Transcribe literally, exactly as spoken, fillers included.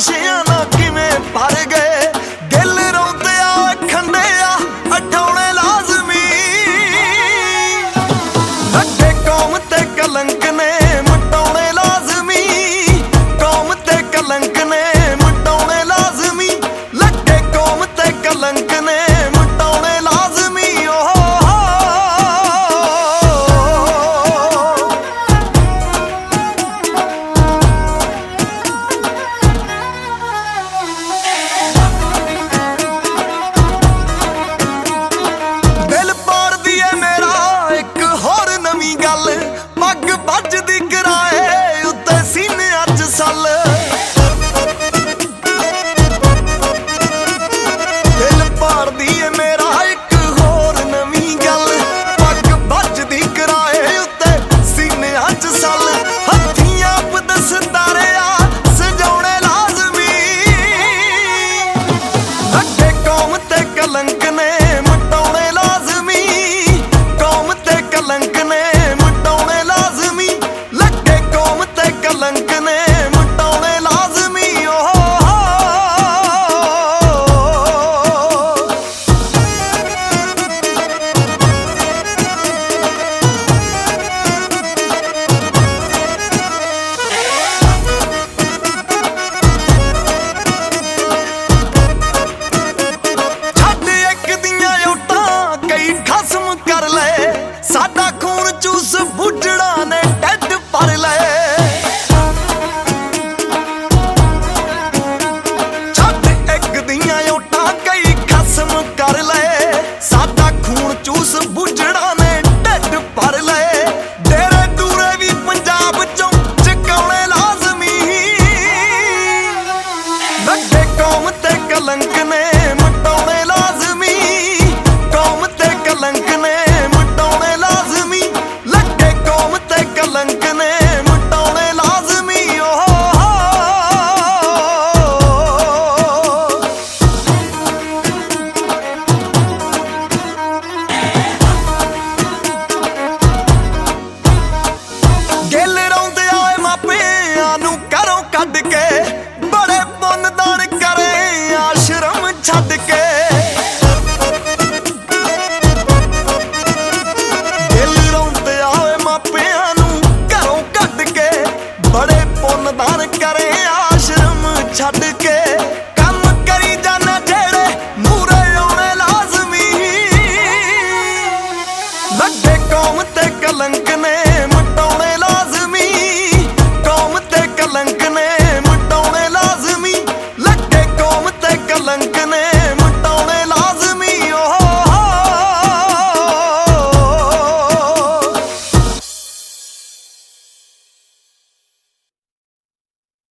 ਨਸ਼ਿਆਂ ਨਾਲ ਕਿਵੇਂ ਭਰ ਗਏ। ਦਿਲ ਰੋਂਦੇ ਆ ਖੰਡੇ ਆ ਅਠਾਉਣੇ ਲਾਜ਼ਮੀ। ਲੱਗੇ ਕੌਮ ਤੇ ਕਲੰਕ ਨੇ ਮਿਟਾਉਣੇ ਲਾਜ਼ਮੀ। ਕੌਮ ਤੇ ਕਲੰਕ ਨੇ ਮਿਟਾਉਣੇ ਲਾਜ਼ਮੀ। ਲੱਗੇ ਕੌਮ ਤੇ ਕਲੰਕ ਨੇ ਮਿਟਾਉਣੇ ਲਾਜ਼ਮੀ। ਪੱਗ ਵੱਜਦੀ ਕਿਰਾਏ ਉੱਤੇ ਸੀਨਿਆਂ 'ਚ ਸੱਲ। ਦਿਲ ਪਾੜਦੀ ਏ ਮੇਰਾ ਇੱਕ ਹੋਰ ਨਵੀਂ ਗੱਲ। ਪੱਗ ਵੱਜਦੀ ਕਿਰਾਏ ਉੱਤੇ ਸੀਨਿਆਂ 'ਚ ਸੱਲ। ਹੱਥੀਂ ਆਪ ਦਸਤਾਰੇ ਆ ਸਜਾਉਣੇ ਲਾਜ਼ਮੀ। ਲੱਗੇ ਕੌਮ ਤੇ ਕਲੰਕ ਨੇ ਮਿਟਾਉਣੇ ਲਾਜ਼ਮੀ। ਕੌਮ ਤੇ ਕਲੰਕ ਨੇ ਕਲੰਕ ਨੇ ਮਿਟਾਉਣੇ ਲਾਜ਼ਮੀ। ਛੱਡ ਇੱਕ ਦੀਆਂ ਓਟਾਂ ਕਈ ਖਸਮ ਕਰ ਲਏ। ਸਾਡਾ ਖੂਨ ਚੂਸ ਬੁੱਢੜਾ ਨੇ ਢਿੱਡ ਭਰ ਲਏ। ਕਰ ਲਏ ਸਾਡਾ ਖੂਨ ਚੂਸ ਬੁੱਢੜਾ ਨੇ ਢਿੱਡ ਭਰ ਲਏ। ਡੇਰੇ ਦੂਰੇ ਵੀ ਪੰਜਾਬ ਚੋਂ ਚਕਾਉਣੇ ਲਾਜ਼ਮੀ। ਲੱਗੇ ਕੌਮ ਤੇ ਕਲੰਕ ਨੇ ਮਿਟਾਉਣੇ ਲਾਜ਼ਮੀ। ਕੌਮ ਤੇ ਕਲੰਕ ਨੇ ਮਿਟਾਉਣੇ ਲਾਜ਼ਮੀ। ਲੱਗੇ ਕੌਮ ਤੇ ਕਲੰਕ ਨੇ ਮਿਟਾਉਣੇ ਲਾਜ਼ਮੀ। ਗਿੱਲ ਰੋਂਦੇ ਆਏ ਮਾਪਿਆਂ ਨੂੰ ਘਰੋਂ ਕੱਢ ਕੇ